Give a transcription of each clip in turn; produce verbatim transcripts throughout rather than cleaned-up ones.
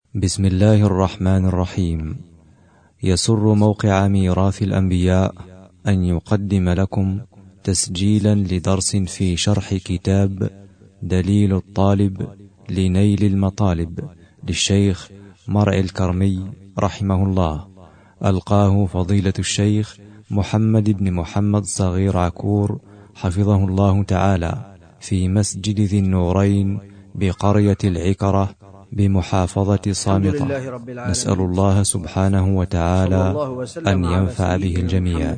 بسم الله الرحمن الرحيم. يسر موقع ميراث الأنبياء أن يقدم لكم تسجيلا لدرس في شرح كتاب دليل الطالب لنيل المطالب للشيخ مرعي الكرمي رحمه الله، ألقاه فضيلة الشيخ محمد بن محمد صغير عكور حفظه الله تعالى في مسجد ذي النورين بقرية العكرة بمحافظة صامتة. نسأل الله سبحانه وتعالى أن ينفع به الجميع.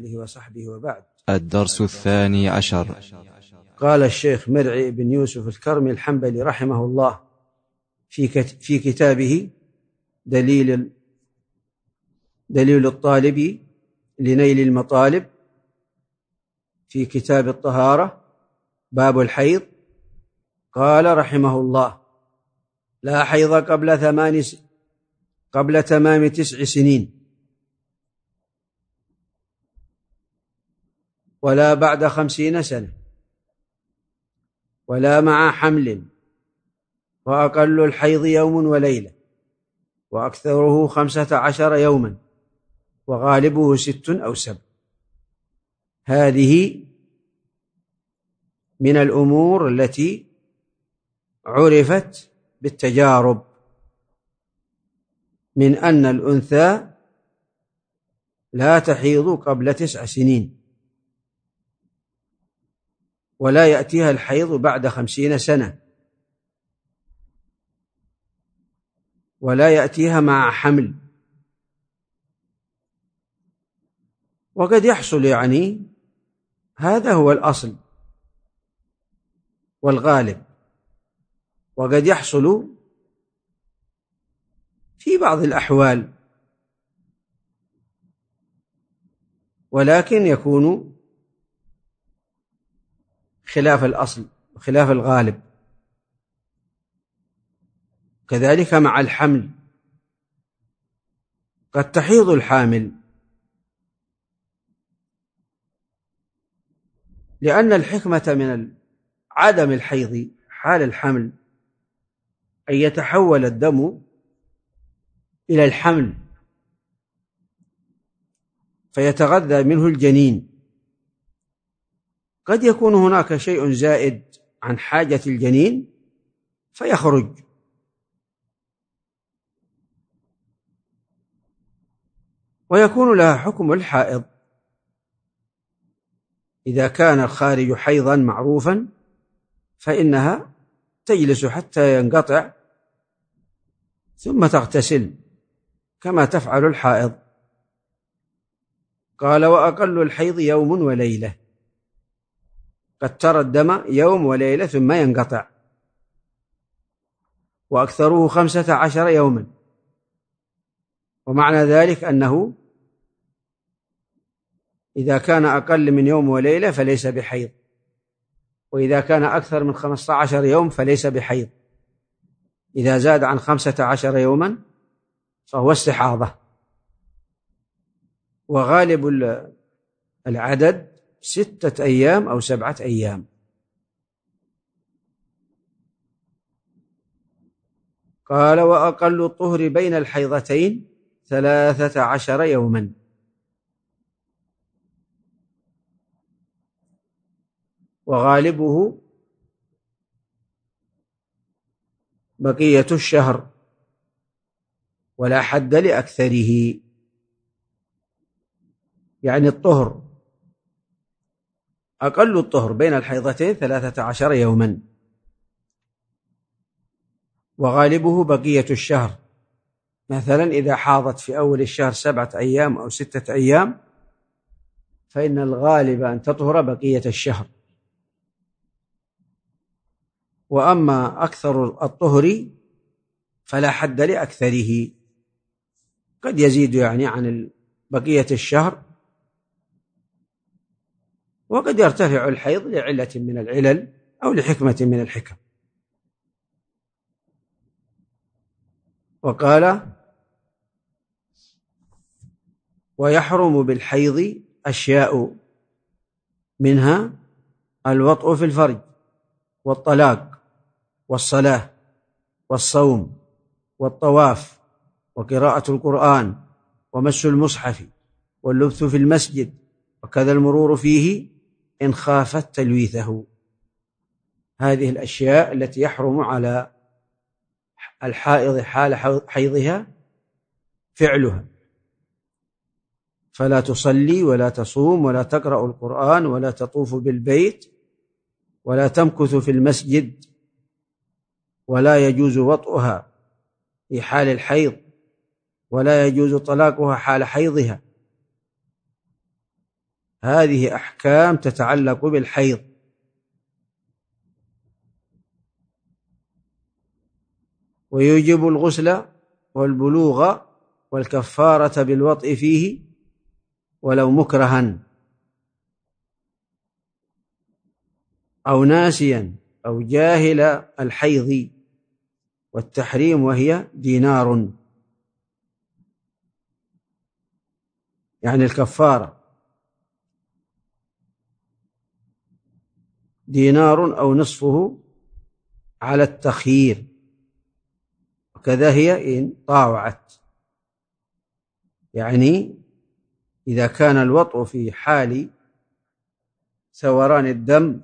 الدرس الثاني عشر. قال الشيخ مرعي بن يوسف الكرمي الحنبلي رحمه الله في في كتابه دليل دليل الطالب لنيل المطالب في كتاب الطهارة باب الحيض، قال رحمه الله: لا حيض قبل ثمان س... قبل تمام تسع سنين، ولا بعد خمسين سنة، ولا مع حمل، وأقل الحيض يوم وليلة، وأكثره خمسة عشر يوما، وغالبه ست أو سبع. هذه من الأمور التي عرفت بالتجارب، من أن الأنثى لا تحيض قبل تسع سنين، ولا يأتيها الحيض بعد خمسين سنة، ولا يأتيها مع حمل. وقد يحصل، يعني هذا هو الأصل والغالب، وقد يحصل في بعض الأحوال، ولكن يكون خلاف الأصل وخلاف الغالب. كذلك مع الحمل، قد تحيض الحامل، لأن الحكمة من عدم الحيض حال الحمل أن يتحول الدم إلى الحمل فيتغذى منه الجنين. قد يكون هناك شيء زائد عن حاجة الجنين فيخرج، ويكون لها حكم الحائض. إذا كان الخارج حيضا معروفا فإنها تجلس حتى ينقطع ثم تغتسل كما تفعل الحائض. قال: وأقل الحيض يوم وليلة، قد ترى الدم يوم وليلة ثم ينقطع، وأكثره خمسة عشر يوما. ومعنى ذلك أنه إذا كان أقل من يوم وليلة فليس بحيض، وإذا كان أكثر من خمسة عشر يوم فليس بحيض. إذا زاد عن خمسة عشر يوما فهو استحاضة. وغالب العدد ستة أيام أو سبعة أيام. قال: وأقل الطهر بين الحيضتين ثلاثة عشر يوما. وغالبه بقية الشهر، ولا حد لأكثره. يعني الطهر، أقل الطهر بين الحيضتين ثلاثة عشر يوما، وغالبه بقية الشهر. مثلا إذا حاضت في أول الشهر سبعة أيام أو ستة أيام فإن الغالب أن تطهر بقية الشهر. وأما أكثر الطهر فلا حد لأكثره، قد يزيد يعني عن بقية الشهر، وقد يرتفع الحيض لعلة من العلل أو لحكمة من الحكم. وقال: ويحرم بالحيض أشياء، منها الوطء في الفرج، والطلاق، والصلاة، والصوم، والطواف وقراءة القرآن ومس المصحف واللبث في المسجد وكذا المرور فيه إن خافت تلويثه. هذه الأشياء التي يحرم على الحائض حال حيضها فعلها، فلا تصلي ولا تصوم ولا تقرأ القرآن ولا تطوف بالبيت ولا تمكث في المسجد، ولا يجوز وطئها في حال الحيض، ولا يجوز طلاقها حال حيضها. هذه أحكام تتعلق بالحيض. ويوجب الغسل والبلوغ والكفارة بالوطء فيه ولو مكرها أو ناسيا أو جاهل الحيض، والتحريم وهي دينار، يعني الكفارة دينار أو نصفه على التخيير، وكذا هي إن طاوعت، يعني إذا كان الوطء في حال ثوران الدم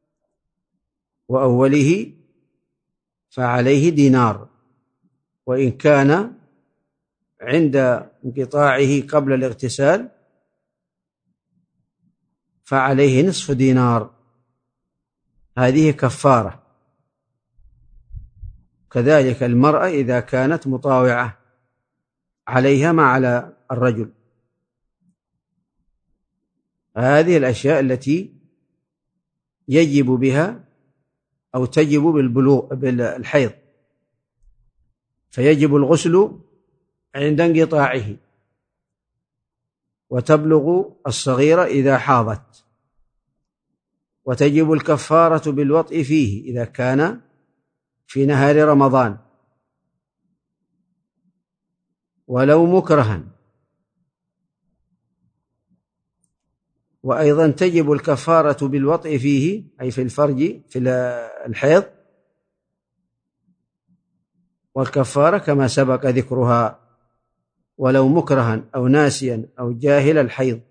وأوله فعليه دينار، وإن كان عند انقطاعه قبل الاغتسال فعليه نصف دينار. هذه كفارة. كذلك المرأة إذا كانت مطاوعة عليها ما على الرجل. هذه الأشياء التي يجب بها أو تجب بالبلوغ بالحيض، فيجب الغسل عند انقطاعه، وتبلغ الصغيرة إذا حاضت، وتجب الكفارة بالوطء فيه إذا كان في نهار رمضان ولو مكرها، وأيضا تجب الكفارة بالوطء فيه أي في الفرج في الحيض، والكفارة كما سبق ذكرها ولو مكرها أو ناسيا أو جاهل الحيض.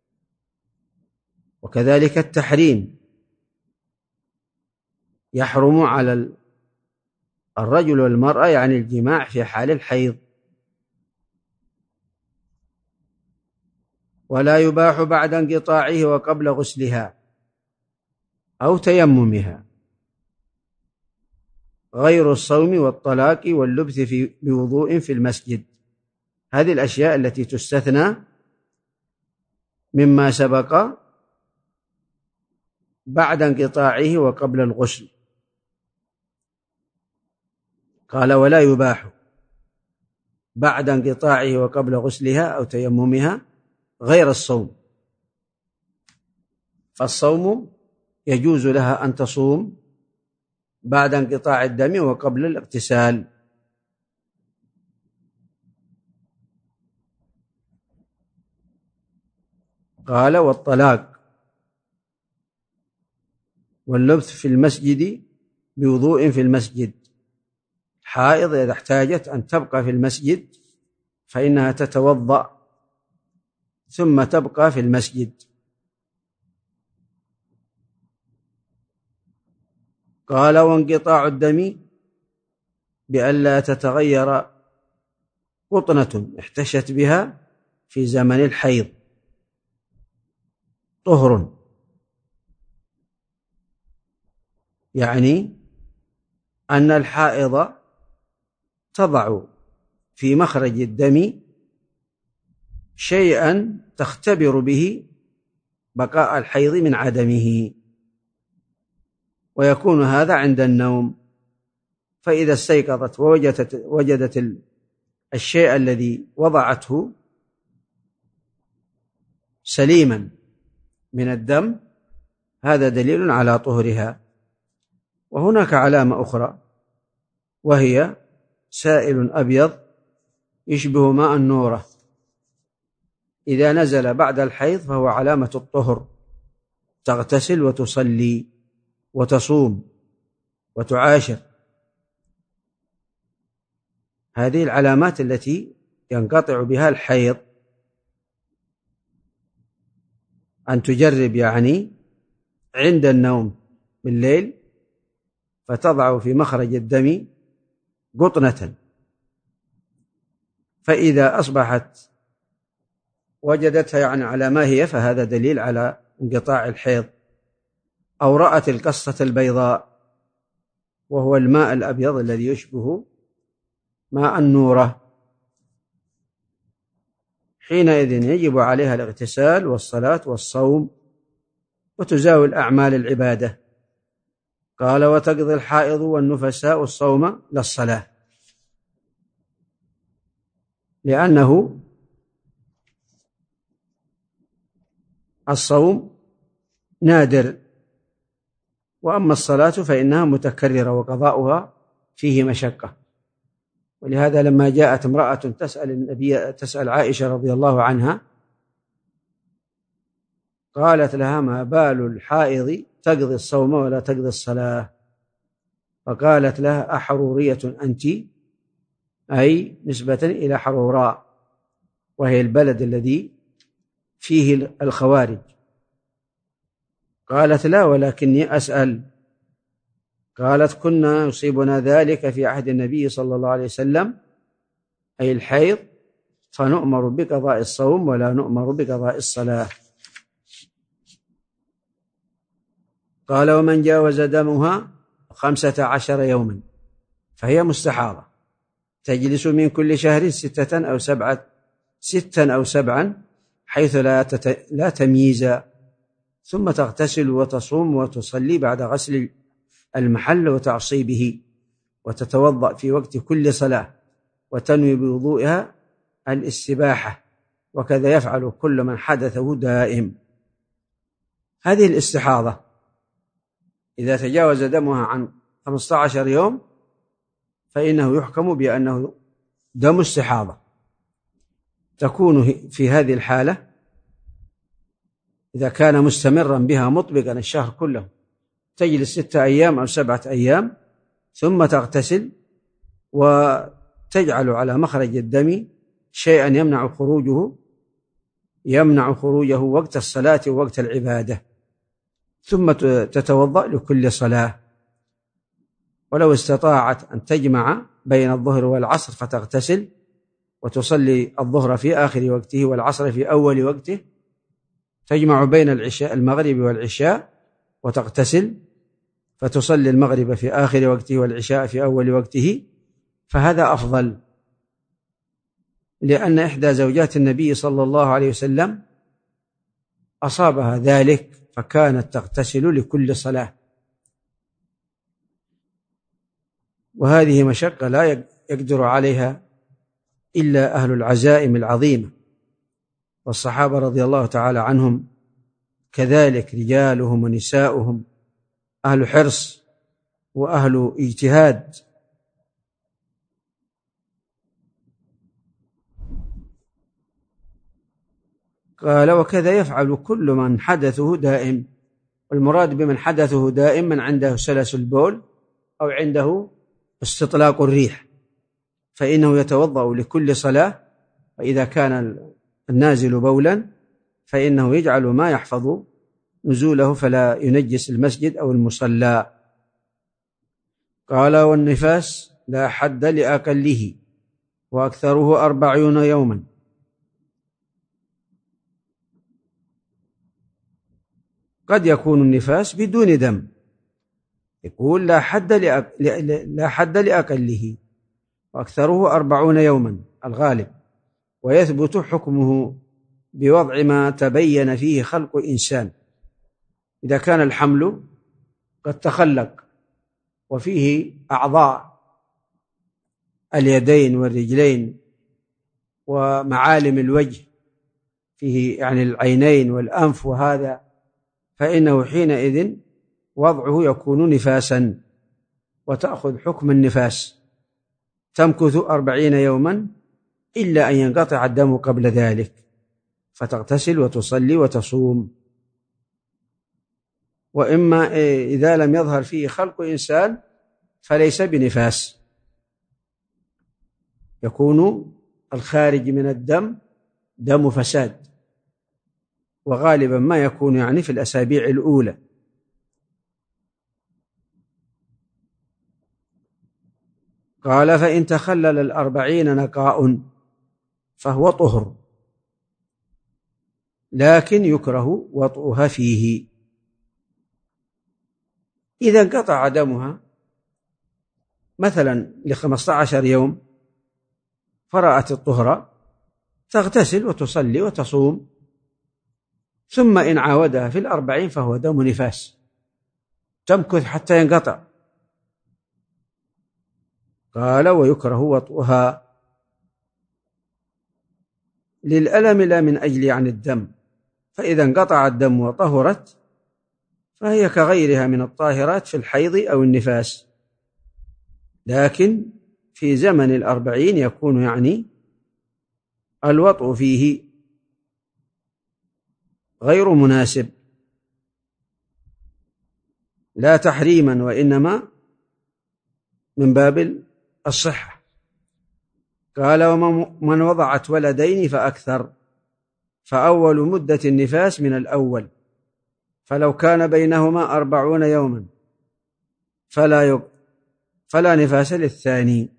وكذلك التحريم يحرم على الرجل والمرأة يعني الجماع في حال الحيض، ولا يباح بعد انقطاعه وقبل غسلها أو تيممها غير الصوم والطلاق واللبث في بوضوء في المسجد. هذه الأشياء التي تستثنى مما سبق بعد انقطاعه وقبل الغسل. قال ولا يباح بعد انقطاعه وقبل غسلها أو تيممها غير الصوم، فالصوم يجوز لها أن تصوم بعد انقطاع الدم وقبل الاغتسال. قال والطلاق واللبث في المسجد بوضوء في المسجد. حائض إذا احتاجت أن تبقى في المسجد فإنها تتوضأ ثم تبقى في المسجد. قال وانقطاع الدم بألا تتغير قطنة احتشت بها في زمن الحيض طهر، يعني أن الحائض تضع في مخرج الدم شيئا تختبر به بقاء الحيض من عدمه، ويكون هذا عند النوم، فإذا استيقظت ووجدت وجدت الشيء الذي وضعته سليما من الدم هذا دليل على طهرها. وهناك علامة أخرى وهي سائل أبيض يشبه ماء النورة، إذا نزل بعد الحيض فهو علامة الطهر، تغتسل وتصلي وتصوم وتعاشر. هذه العلامات التي ينقطع بها الحيض. أن تجرب يعني عند النوم بالليل فتضع في مخرج الدم قطنة، فإذا أصبحت وجدتها يعني على ما هي فهذا دليل على انقطاع الحيض. أو رأت القصة البيضاء وهو الماء الأبيض الذي يشبه ماء النورة، حينئذ يجب عليها الاغتسال والصلاة والصوم وتزاول أعمال العبادة. قال وتقضي الحائض والنفساء الصوم للصلاة، لأنه الصوم نادر، وأما الصلاة فإنها متكررة وقضاؤها فيه مشقة. ولهذا لما جاءت امرأة تسأل النبي تسأل عائشة رضي الله عنها قالت لها ما بال الحائض تقضي الصوم ولا تقضي الصلاة؟ فقالت لها أحرورية أنت؟ أي نسبة إلى حروراء وهي البلد الذي فيه الخوارج. قالت لا ولكني أسأل. قالت كنا يصيبنا ذلك في عهد النبي صلى الله عليه وسلم أي الحيض، فنؤمر بقضاء الصوم ولا نؤمر بقضاء الصلاة. قال ومن جاوز دمها خمسة عشر يوما فهي مستحاضة، تجلس من كل شهر ستة أو سبعة ستا أو سبعا حيث لا, تت... لا تمييز، ثم تغتسل وتصوم وتصلي بعد غسل المحل وتعصيبه، وتتوضأ في وقت كل صلاة وتنوي بوضوئها الاستباحة، وكذا يفعل كل من حدثه دائم. هذه الاستحاضة إذا تجاوز دمها عن خمسة عشر يوم فإنه يحكم بأنه دم استحاضة. تكون في هذه الحالة إذا كان مستمرا بها مطبقا الشهر كله تجلس ستة أيام أو سبعة أيام، ثم تغتسل وتجعل على مخرج الدم شيئا يمنع خروجه يمنع خروجه وقت الصلاة ووقت العبادة، ثم تتوضأ لكل صلاة. ولو استطاعت أن تجمع بين الظهر والعصر فتغتسل وتصلي الظهر في آخر وقته والعصر في أول وقته، تجمع بين العشاء المغرب والعشاء وتغتسل فتصلي المغرب في آخر وقته والعشاء في أول وقته، فهذا أفضل، لأن إحدى زوجات النبي صلى الله عليه وسلم أصابها ذلك فكانت تغتسل لكل صلاة. وهذه مشقة لا يقدر عليها إلا أهل العزائم العظيمة، والصحابة رضي الله تعالى عنهم كذلك رجالهم ونساؤهم أهل حرص وأهل اجتهاد. قال وكذا يفعل كل من حدثه دائم، والمراد بمن حدثه دائم من عنده سلس البول أو عنده استطلاق الريح، فإنه يتوضأ لكل صلاة، وإذا كان النازل بولا فإنه يجعل ما يحفظ نزوله فلا ينجس المسجد أو المصلى. قال والنفاس لا حد لأقله وأكثره أربعون يوما. قد يكون النفاس بدون دم، يقول لا حد لأق... لا حد لأقله وأكثره أربعون يوما الغالب، ويثبت حكمه بوضع ما تبين فيه خلق إنسان. إذا كان الحمل قد تخلق وفيه أعضاء اليدين والرجلين ومعالم الوجه، فيه يعني العينين والأنف وهذا، فإنه حينئذ وضعه يكون نفاسا وتأخذ حكم النفاس، تمكث أربعين يوما إلا أن ينقطع الدم قبل ذلك، فتغتسل وتصلي وتصوم. وإما إذا لم يظهر فيه خلق إنسان فليس بنفاس. يكون الخارج من الدم دم فساد، وغالبا ما يكون يعني في الأسابيع الأولى. قال: فإن تخلل الأربعين نقاء فهو طهر، لكن يكره وطئها فيه. إذا انقطع دمها مثلا لخمسة عشر يوم فرأت الطهر تغتسل وتصلي وتصوم، ثم إن عاودها في الأربعين فهو دم نفاس، تمكث حتى ينقطع. قال: ويكره وطئها للألم لا من أجل عن الدم، فإذا انقطع الدم وطهرت فهي كغيرها من الطاهرات في الحيض أو النفاس، لكن في زمن الأربعين يكون يعني الوطء فيه غير مناسب، لا تحريما وإنما من باب الصحة. قال: ومن وضعت ولدين فأكثر فأول مدة النفاس من الأول، فلو كان بينهما أربعون يوما فلا يق... فلا نفاس للثاني.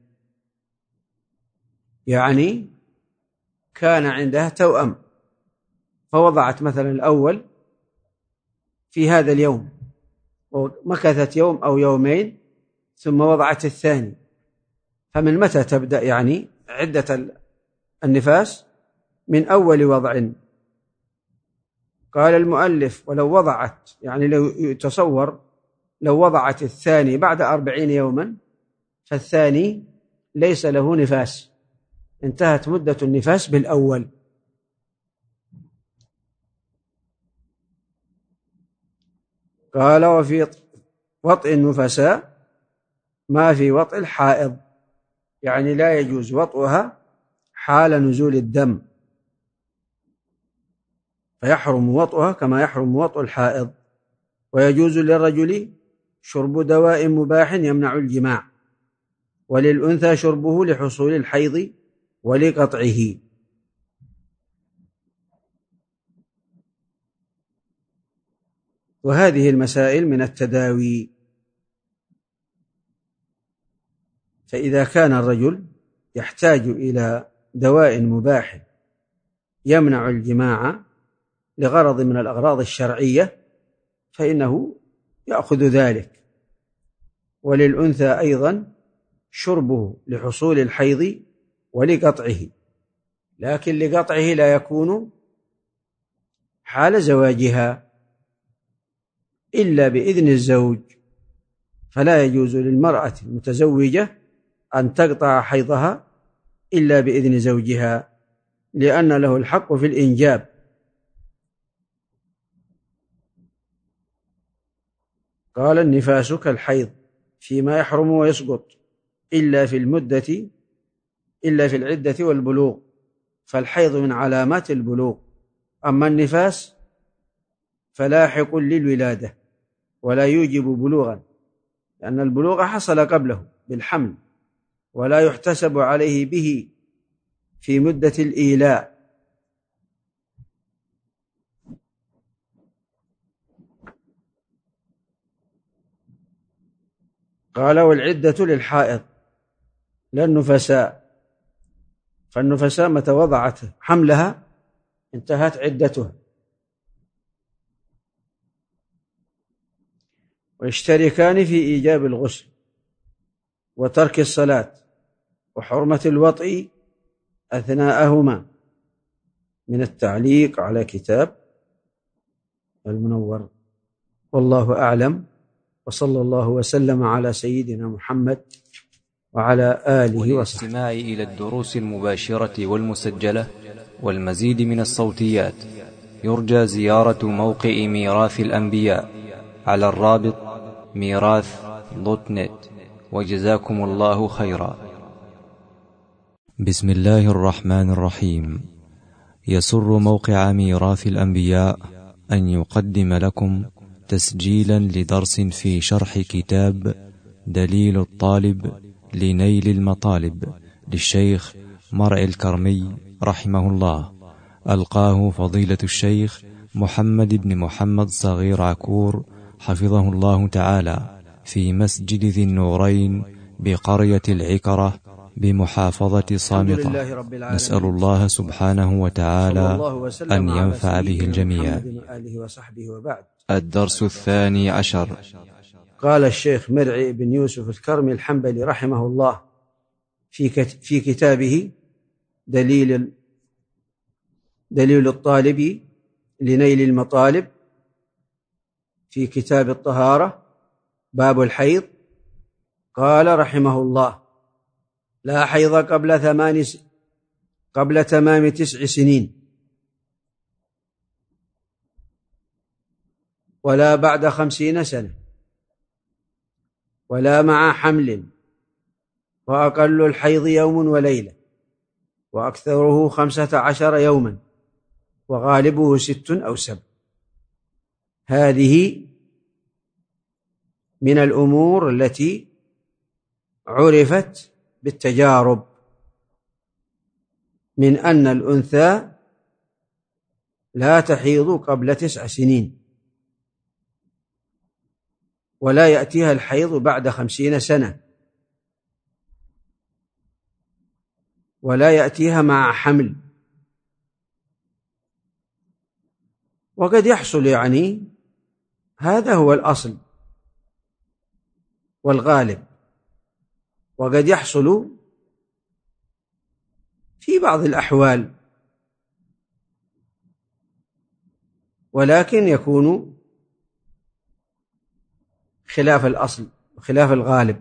يعني كان عندها توأم فوضعت مثلا الأول في هذا اليوم ومكثت يوم أو يومين ثم وضعت الثاني، فمن متى تبدأ يعني عدة النفاس؟ من أول وضع. قال المؤلف: ولو وضعت، يعني لو يتصور لو وضعت الثاني بعد أربعين يوما فالثاني ليس له نفاس، انتهت مدة النفاس بالأول. قال: وفي وطئ النفساء ما في وطئ الحائض، يعني لا يجوز وطئها حال نزول الدم، فيحرم وطئها كما يحرم وطئ الحائض. ويجوز للرجل شرب دواء مباح يمنع الجماع، وللأنثى شربه لحصول الحيض ولقطعه. وهذه المسائل من التداوي. فإذا كان الرجل يحتاج إلى دواء مباح يمنع الجماع لغرض من الأغراض الشرعية فإنه يأخذ ذلك. وللأنثى أيضا شربه لحصول الحيض ولقطعه، لكن لقطعه لا يكون حال زواجها إلا بإذن الزوج، فلا يجوز للمرأة المتزوجة أن تقطع حيضها إلا بإذن زوجها، لأن له الحق في الإنجاب. قال: النفاس كالحيض فيما يحرم ويسقط إلا في المدة إلا في العدة والبلوغ، فالحيض من علامات البلوغ، أما النفاس فلاحق للولادة ولا يوجب بلوغا، لأن البلوغ حصل قبله بالحمل، ولا يحتسب عليه به في مدة الإيلاء. قال: والعدة للحائض لا النفساء، فالنفساء متى وضعت حملها انتهت عدتها. ويشتركان في إيجاب الغسل وترك الصلاة وحرمة الوطء أثناءهما، من التعليق على كتاب المنور. والله أعلم، وصلى الله وسلم على سيدنا محمد وعلى آله وصحبه. والاستماع إلى الدروس المباشرة والمسجلة والمزيد من الصوتيات يرجى زيارة موقع ميراث الأنبياء على الرابط ميراث دوت نت. وجزاكم الله خيرا. بسم الله الرحمن الرحيم. يسر موقع ميراث الأنبياء أن يقدم لكم تسجيلا لدرس في شرح كتاب دليل الطالب لنيل المطالب للشيخ مرعي الكرمي رحمه الله، ألقاه فضيلة الشيخ محمد بن محمد صغير عكور حفظه الله تعالى في مسجد ذي النورين بقرية العكرة بمحافظة صامتة. نسأل الله سبحانه وتعالى أن ينفع به الجميع. الدرس الثاني عشر. قال الشيخ مرعي بن يوسف الكرمي الحنبلي رحمه الله في في كتابه دليل دليل الطالب لنيل المطالب، في كتاب الطهارة باب الحيض، قال رحمه الله: لا حيض قبل ثمان س... قبل تمام تسع سنين، ولا بعد خمسين سنة، ولا مع حمل، وأقل الحيض يوم وليلة، وأكثره خمسة عشر يوما، وغالبه ست أو سبع. هذه من الأمور التي عرفت بالتجارب، من أن الأنثى لا تحيض قبل تسع سنين، ولا يأتيها الحيض بعد خمسين سنة، ولا يأتيها مع حمل. وقد يحصل، يعني هذا هو الأصل والغالب، وقد يحصل في بعض الأحوال، ولكن يكون خلاف الأصل وخلاف الغالب.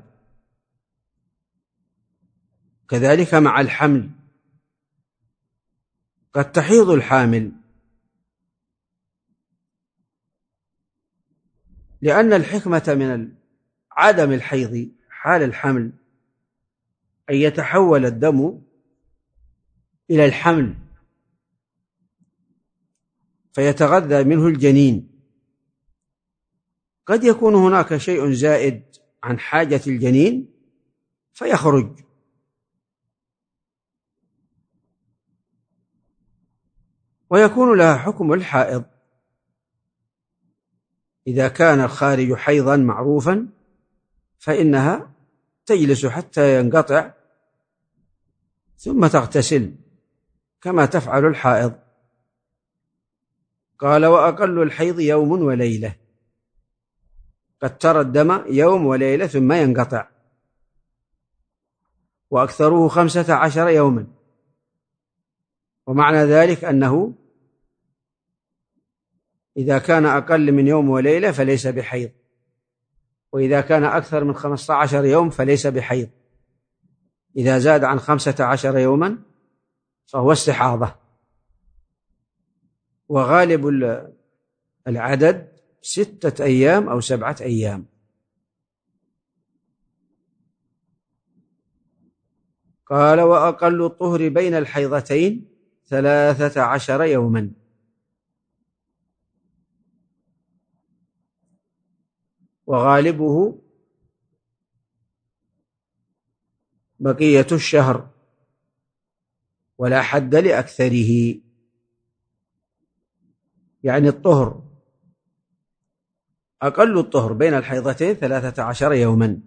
كذلك مع الحمل، قد تحيض الحامل، لأن الحكمة من عدم الحيض حال الحمل أن يتحول الدم إلى الحمل فيتغذى منه الجنين. قد يكون هناك شيء زائد عن حاجة الجنين فيخرج، ويكون لها حكم الحائض. إذا كان الخارج حيضا معروفا فإنها تجلس حتى ينقطع ثم تغتسل كما تفعل الحائض. قال: وأقل الحيض يوم وليلة، قد ترى الدم يوم وليلة ثم ينقطع، وأكثره خمسة عشر يوما. ومعنى ذلك أنه إذا كان أقل من يوم وليلة فليس بحيض، وإذا كان أكثر من خمسة عشر يوم فليس بحيض. إذا زاد عن خمسة عشر يوما فهو استحاضة. وغالب العدد ستة أيام أو سبعة أيام. قال: وأقل الطهر بين الحيضتين ثلاثة عشر يوما. وغالبه بقية الشهر، ولا حد لأكثره. يعني الطهر، أقل الطهر بين الحيضتين ثلاثة عشر يوما،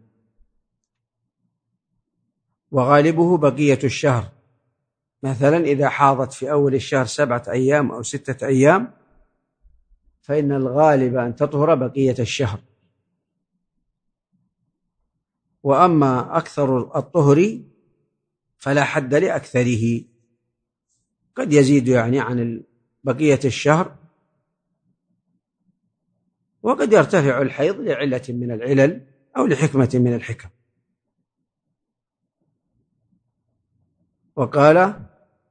وغالبه بقية الشهر. مثلا إذا حاضت في أول الشهر سبعة أيام أو ستة أيام فإن الغالب أن تطهر بقية الشهر. وأما أكثر الطهر فلا حد لأكثره، قد يزيد يعني عن بقية الشهر، وقد يرتفع الحيض لعلة من العلل أو لحكمة من الحكم. وقال: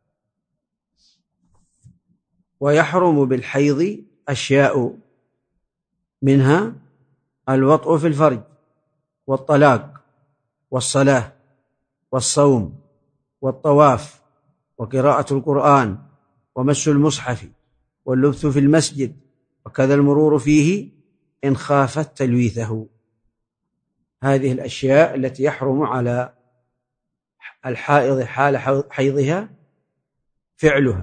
ويحرم بالحيض أشياء، منها الوطء في الفرج، والطلاق، والصلاة، والصوم، والطواف، وقراءة القرآن، ومس المصحف، واللبث في المسجد، وكذا المرور فيه إن خافت تلويثه. هذه الأشياء التي يحرم على الحائض حال حيضها فعلها،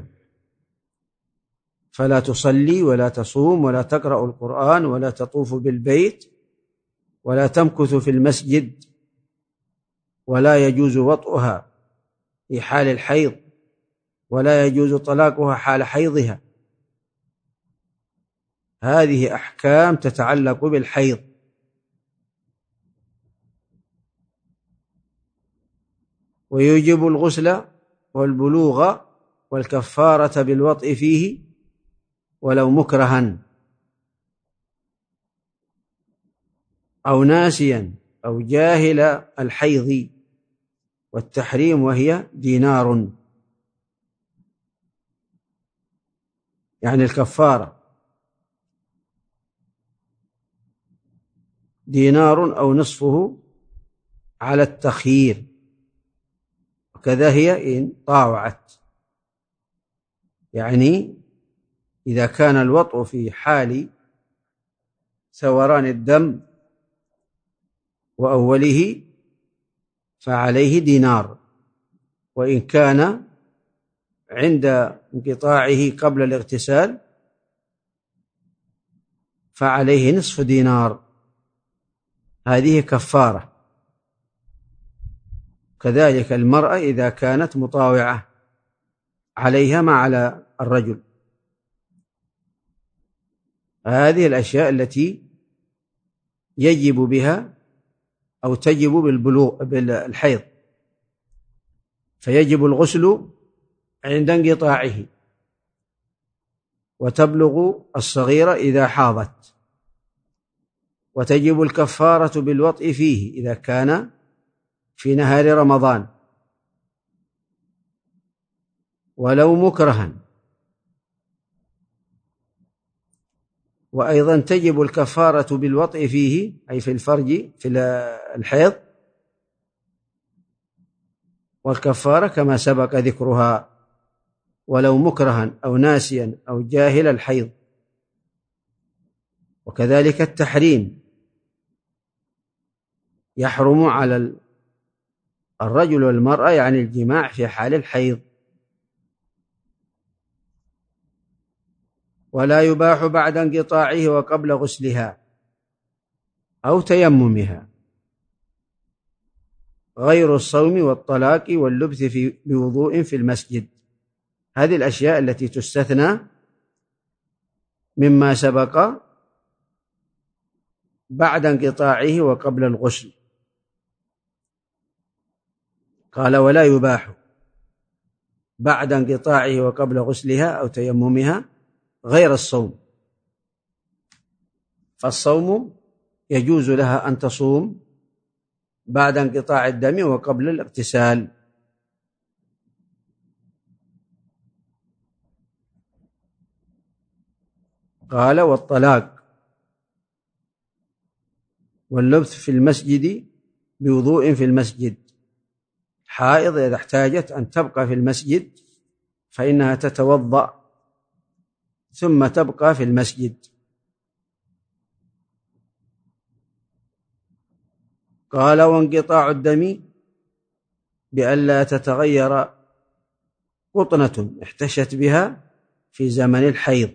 فلا تصلي ولا تصوم ولا تقرأ القرآن ولا تطوف بالبيت ولا تمكث في المسجد، ولا يجوز وطئها في حال الحيض، ولا يجوز طلاقها حال حيضها. هذه أحكام تتعلق بالحيض. ويوجب الغسل والبلوغ والكفارة بالوطء فيه ولو مكرها أو ناسيا أو جاهل الحيض، والتحريم وهي دينار، يعني الكفارة دينار أو نصفه على التخيير، وكذا هي إن طاوعت، يعني إذا كان الوطء في حال ثوران الدم وأوله فعليه دينار، وإن كان عند انقطاعه قبل الاغتسال فعليه نصف دينار، هذه كفارة. كذلك المرأة إذا كانت مطاوعة عليها ما على الرجل. هذه الأشياء التي يجب بها أو تجب بالبلوغ بالحيض، فيجب الغسل عند انقطاعه، وتبلغ الصغيرة إذا حاضت، وتجب الكفارة بالوطء فيه إذا كان في نهار رمضان ولو مكرها، وأيضا تجب الكفارة بالوطء فيه أي في الفرج في الحيض، والكفارة كما سبق ذكرها ولو مكرها أو ناسيا أو جاهل الحيض. وكذلك التحريم يحرم على الرجل والمرأة يعني الجماع في حال الحيض، ولا يباح بعد انقطاعه وقبل غسلها أو تيممها، غير الصوم والطلاق واللبث في بوضوء في المسجد. هذه الأشياء التي تستثنى مما سبق بعد انقطاعه وقبل الغسل. قال ولا يباح بعد انقطاعه وقبل غسلها أو تيممها غير الصوم، فالصوم يجوز لها أن تصوم بعد انقطاع الدم وقبل الاغتسال. قال والطلاق واللبث في المسجد بوضوء في المسجد، حائض إذا احتاجت أن تبقى في المسجد فإنها تتوضأ ثم تبقى في المسجد. قال وانقطاع الدم بألا تتغير قطنة احتشت بها في زمن الحيض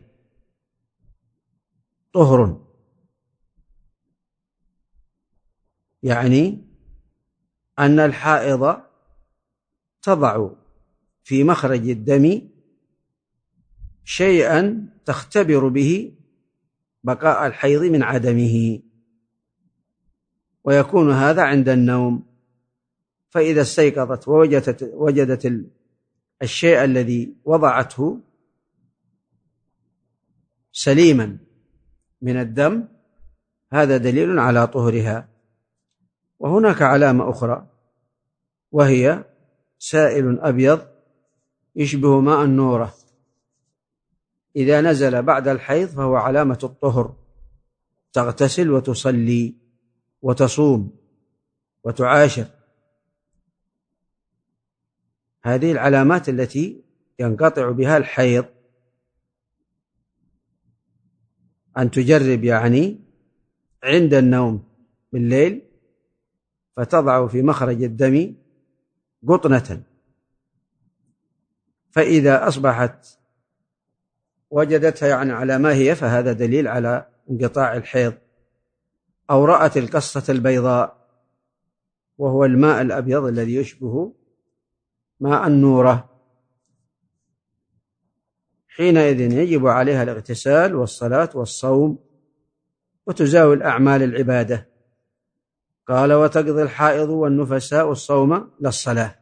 طهر، يعني أن الحائض تضع في مخرج الدم شيئا تختبر به بقاء الحيض من عدمه، ويكون هذا عند النوم، فإذا استيقظت ووجدت وجدت الشيء الذي وضعته سليما من الدم هذا دليل على طهرها. وهناك علامة أخرى وهي سائل أبيض يشبه ماء النورة، إذا نزل بعد الحيض فهو علامة الطهر، تغتسل وتصلي وتصوم وتعاشر. هذه العلامات التي ينقطع بها الحيض، أن تجرب يعني عند النوم بالليل فتضع في مخرج الدم قطنة، فإذا أصبحت وجدتها يعني على ما هي فهذا دليل على انقطاع الحيض. أو رأت القصة البيضاء وهو الماء الأبيض الذي يشبه ماء النورة، حينئذ يجب عليها الاغتسال والصلاة والصوم وتزاول أعمال العبادة. قال وتقضي الحائض والنفساء الصوم للصلاة،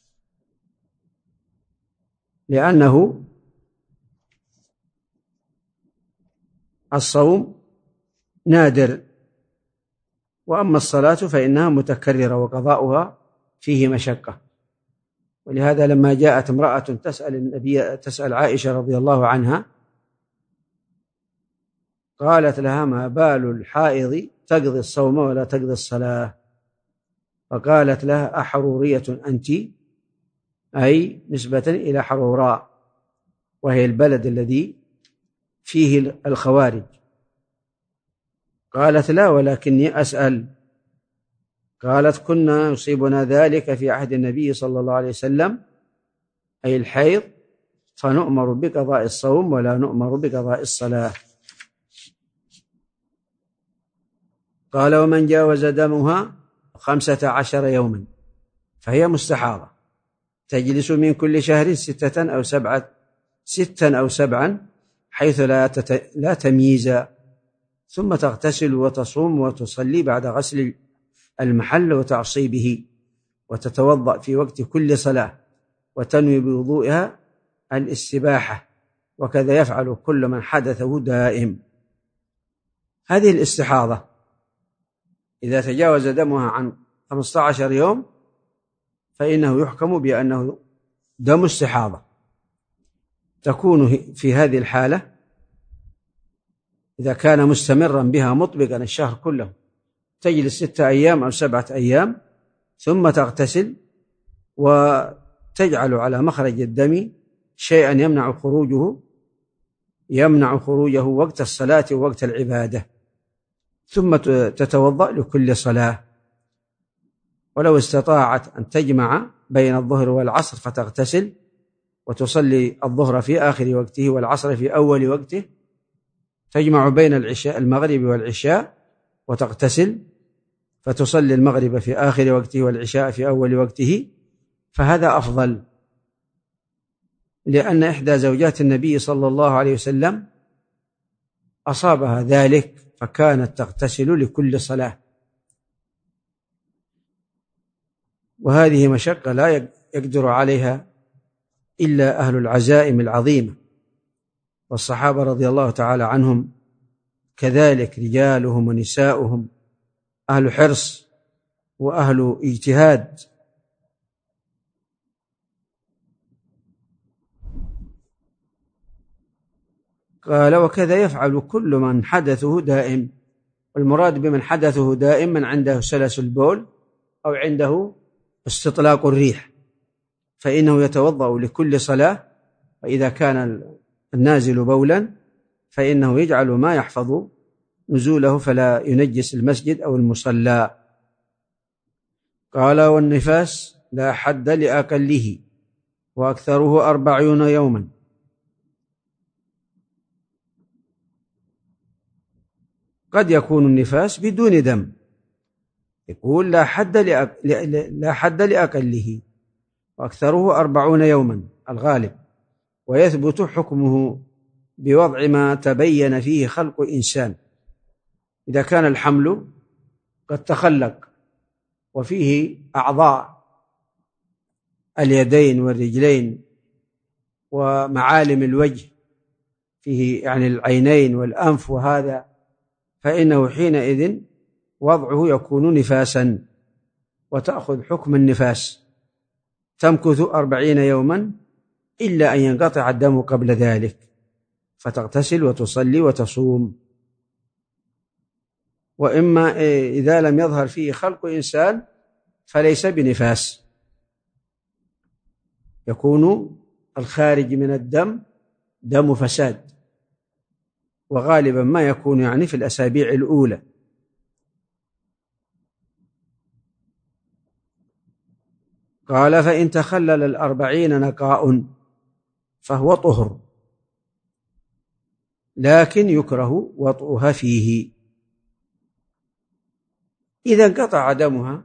لأنه الصوم نادر، وأما الصلاة فإنها متكررة وقضاؤها فيه مشقة. ولهذا لما جاءت امرأة تسأل النبي تسأل عائشة رضي الله عنها قالت لها ما بال الحائض تقضي الصوم ولا تقضي الصلاة؟ فقالت لها أحرورية أنت؟ أي نسبة إلى حروراء وهي البلد الذي فيه الخوارج. قالت لا ولكني أسأل. قالت كنا يصيبنا ذلك في عهد النبي صلى الله عليه وسلم أي الحيض، فنؤمر بقضاء الصوم ولا نؤمر بقضاء الصلاة. قال ومن جاوز دمها خمسة عشر يوما فهي مستحاضة، تجلس من كل شهر ستة أو سبعة ستا أو سبعا حيث لا, تت... لا تمييز، ثم تغتسل وتصوم وتصلي بعد غسل المحل وتعصيبه، وتتوضأ في وقت كل صلاة وتنوي بوضوئها الاستباحة، وكذا يفعل كل من حدثه دائم. هذه الاستحاضة إذا تجاوز دمها عن خمسة عشر يوم فإنه يحكم بأنه دم استحاضة. تكون في هذه الحالة إذا كان مستمرا بها مطبقا الشهر كله تجلس ستة أيام أو سبعة أيام ثم تغتسل وتجعل على مخرج الدم شيئا يمنع خروجه يمنع خروجه وقت الصلاة ووقت العبادة، ثم تتوضأ لكل صلاة. ولو استطاعت أن تجمع بين الظهر والعصر فتغتسل وتصلي الظهر في آخر وقته والعصر في أول وقته، تجمع بين العشاء المغرب والعشاء وتغتسل فتصلي المغرب في آخر وقته والعشاء في أول وقته، فهذا أفضل، لأن إحدى زوجات النبي صلى الله عليه وسلم أصابها ذلك فكانت تغتسل لكل صلاة. وهذه مشقة لا يقدر عليها إلا أهل العزائم العظيمة، والصحابة رضي الله تعالى عنهم كذلك رجالهم ونساؤهم أهل حرص وأهل اجتهاد. قال وكذا يفعل كل من حدثه دائم، والمراد بمن حدثه دائم من عنده سلس البول أو عنده استطلاق الريح، فإنه يتوضأ لكل صلاة، وإذا كان النازل بولا فإنه يجعل ما يحفظ نزوله فلا ينجس المسجد أو المصلى. قال والنفاس لا حد لأقله وأكثره أربعون يوما. قد يكون النفاس بدون دم، يقول لا حد لأق... لا حد لأقله وأكثره أربعون يوما الغالب، ويثبت حكمه بوضع ما تبين فيه خلق إنسان. إذا كان الحمل قد تخلق وفيه أعضاء اليدين والرجلين ومعالم الوجه، فيه يعني العينين والأنف وهذا، فإنه حينئذ وضعه يكون نفاسا وتأخذ حكم النفاس، تمكث أربعين يوما إلا أن ينقطع الدم قبل ذلك، فتغتسل وتصلي وتصوم. وإما إذا لم يظهر فيه خلق إنسان فليس بنفاس، يكون الخارج من الدم دم فساد، وغالبا ما يكون يعني في الأسابيع الأولى. قال: فإن تخلل الأربعين نقاء فهو طهر، لكن يكره وطئها فيه. إذا انقطع دمها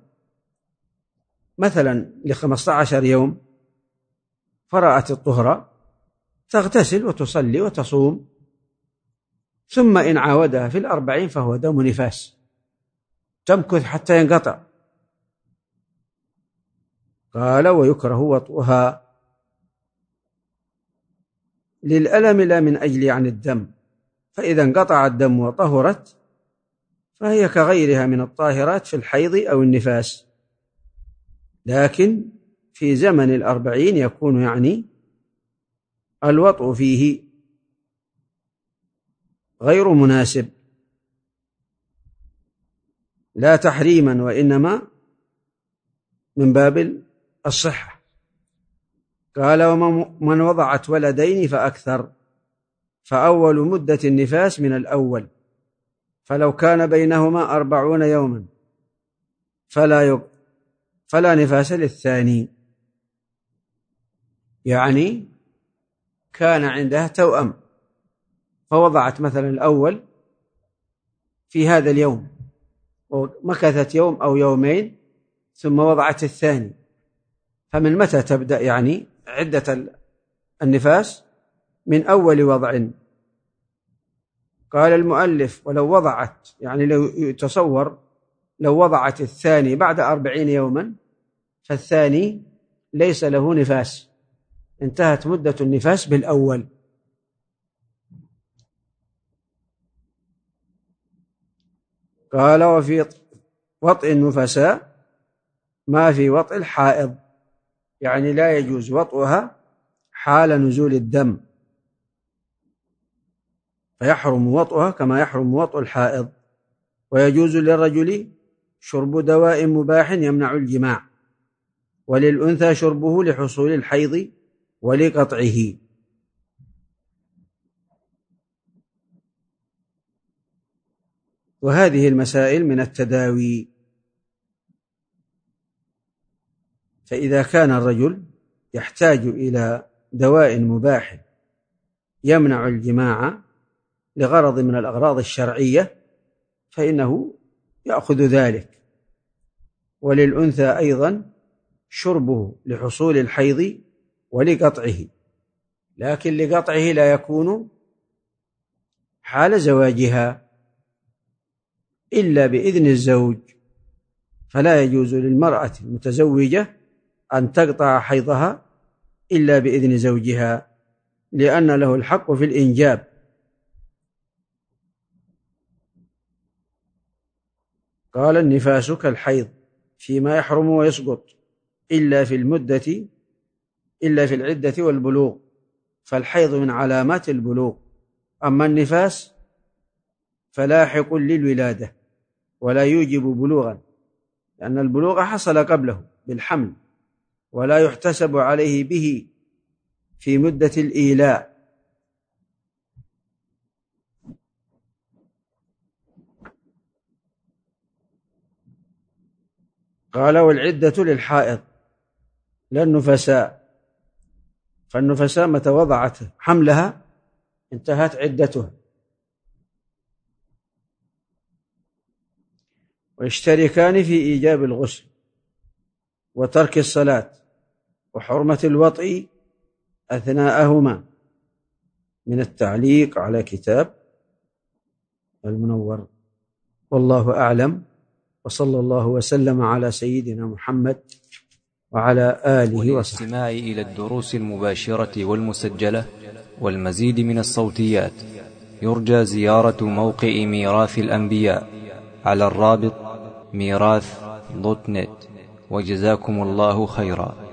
مثلا لخمسة عشر يوم فرأت الطهر، تغتسل وتصلي وتصوم، ثم إن عاودها في الأربعين فهو دم نفاس، تمكث حتى ينقطع. قال: ويكره وطئها للألم لا من أجل عن الدم، فإذا انقطع الدم وطهرت فهي كغيرها من الطاهرات في الحيض أو النفاس، لكن في زمن الأربعين يكون يعني الوطء فيه غير مناسب، لا تحريما وإنما من باب الصحة. قال: ومن وضعت ولدين فأكثر فأول مدة النفاس من الأول، فلو كان بينهما أربعون يوما فلا يق... فلا نفاس للثاني. يعني كان عندها توأم فوضعت مثلا الأول في هذا اليوم ومكثت يوم أو يومين ثم وضعت الثاني، فمن متى تبدأ يعني عدة النفاس؟ من أول وضع. قال المؤلف: ولو وضعت، يعني لو يتصور لو وضعت الثاني بعد أربعين يوما فالثاني ليس له نفاس، انتهت مدة النفاس بالأول. قال: وفي وطئ النفساء ما في وطئ الحائض، يعني لا يجوز وطئها حال نزول الدم، فيحرم وطئها كما يحرم وطئ الحائض. ويجوز للرجل شرب دواء مباح يمنع الجماع، وللأنثى شربه لحصول الحيض ولقطعه. وهذه المسائل من التداوي. فإذا كان الرجل يحتاج إلى دواء مباح يمنع الجماع لغرض من الأغراض الشرعية فإنه يأخذ ذلك. وللأنثى أيضا شربه لحصول الحيض ولقطعه، لكن لقطعه لا يكون حال زواجها إلا بإذن الزوج، فلا يجوز للمرأة المتزوجة أن تقطع حيضها إلا بإذن زوجها، لأن له الحق في الإنجاب. قال: النفاس كالحيض فيما يحرم ويسقط إلا في المدة إلا في العدة والبلوغ، فالحيض من علامات البلوغ، أما النفاس فلاحق للولادة ولا يوجب بلوغا، لأن البلوغ حصل قبله بالحمل، ولا يحتسب عليه به في مدة الإيلاء. قال: والعدة للحائض لا النفساء، فالنفساء متى وضعت حملها انتهت عدتها. ويشتركان في إيجاب الغسل وترك الصلاة وحرمة الوطء أثناءهما، من التعليق على كتاب المنور. والله أعلم، وصلى الله وسلم على سيدنا محمد وعلى آله وصحبه. والاستماع إلى الدروس المباشرة والمسجلة والمزيد من الصوتيات يرجى زيارة موقع ميراث الأنبياء على الرابط ميراث دوت نت. وجزاكم الله خيرا.